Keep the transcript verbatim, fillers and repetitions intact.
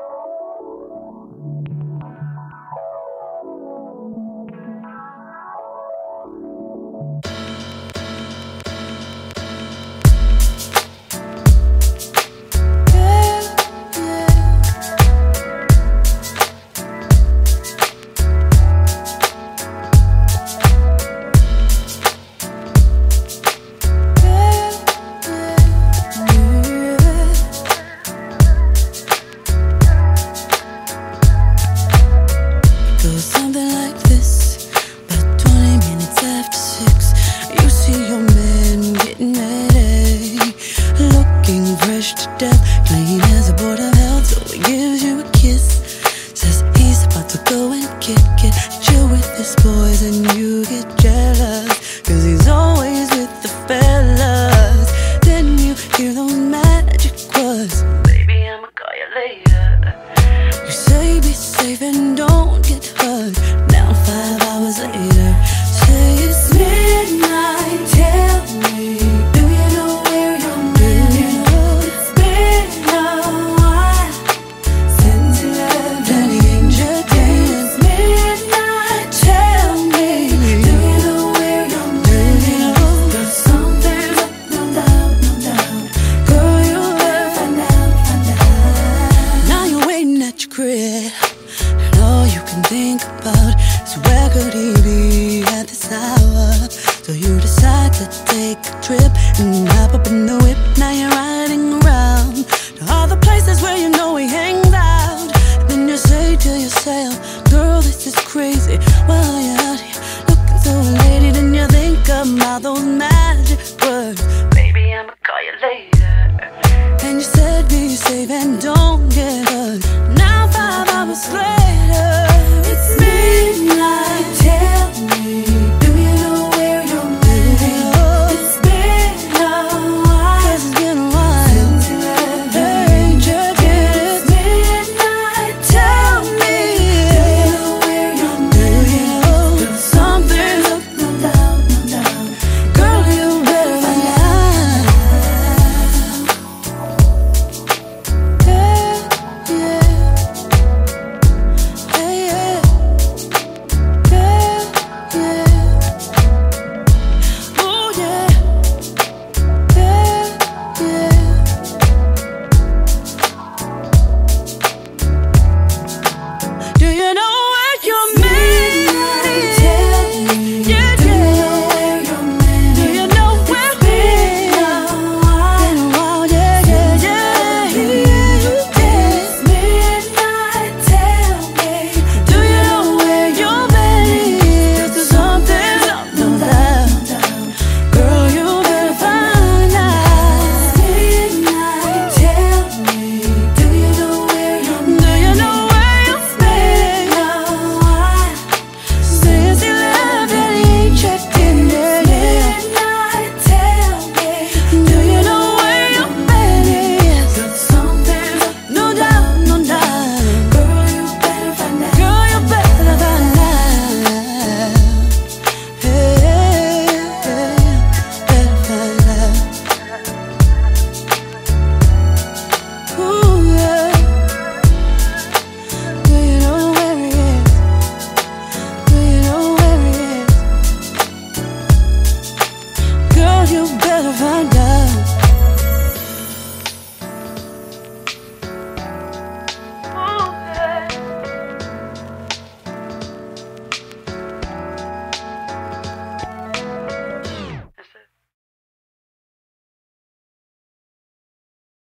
Something like this, about twenty minutes after six. You see your man getting ready, looking fresh to death, clean as a board of health. So he gives you a kiss, says he's about to go and kick it. Chill with his boys and you get jealous, cause he's always with the fellas. Then you hear those magic words, baby, I'ma call you later. You say be safe and don't get hurt. Now five hours later, say it's midnight. Tell me, do you know where you're moving? It's been a while since you left and he ain't your day. It's midnight. Tell me, do you know where you're moving? Cause something's up, no doubt, no doubt. Girl, you better find out, find out. Now you're waiting at your crib, all you can think about is where could he be at this hour. So you decide to take a trip and hop up in the whip. Now you're riding around to all the places where you know he hangs out. And then you say to yourself, girl, this is crazy. While you're out here looking so lady, then you think about those magic words, baby, I'ma call you later. And you said be safe and don't get hurt. Now five hours later,